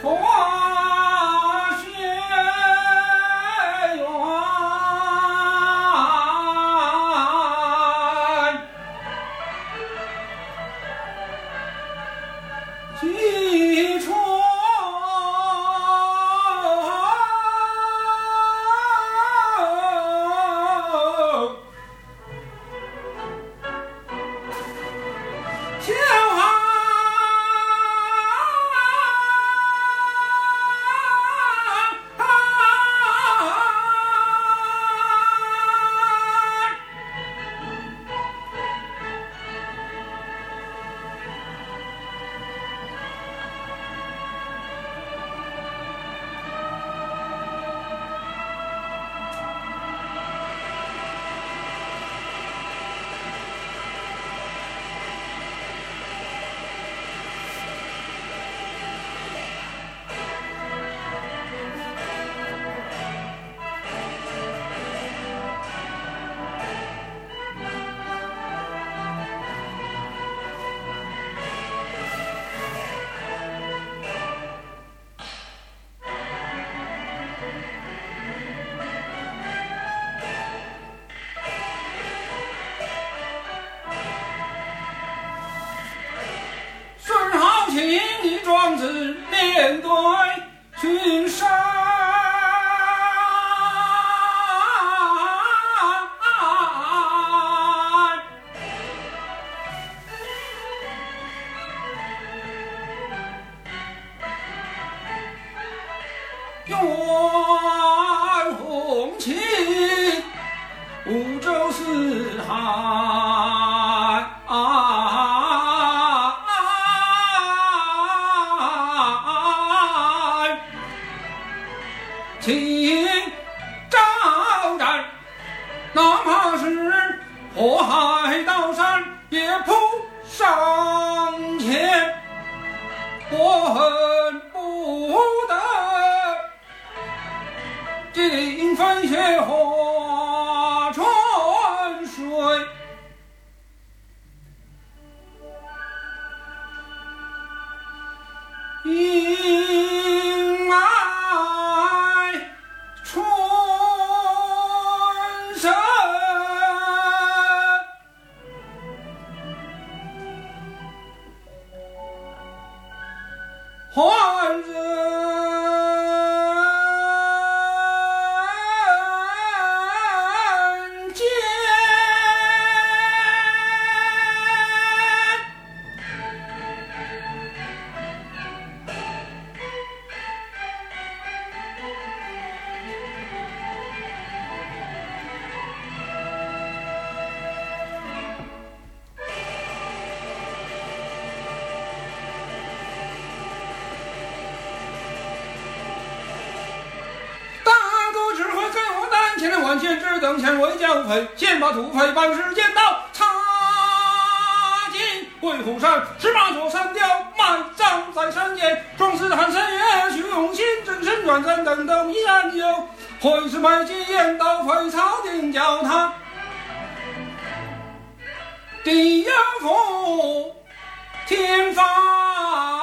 花雪原，几春秋壮志面对群山，愿红旗五洲四海。请招战，哪怕是火海刀山，也扑上前。我恨不得尽飞雪化春水。迎来春神，换人间。万千只等前为将匪，先把土匪办事剑刀插进鬼虎山，18座山雕埋葬在山间，壮士汉神也虚荣心，真神转身等等一案有，会是美金燕刀飞草定叫他地有福天发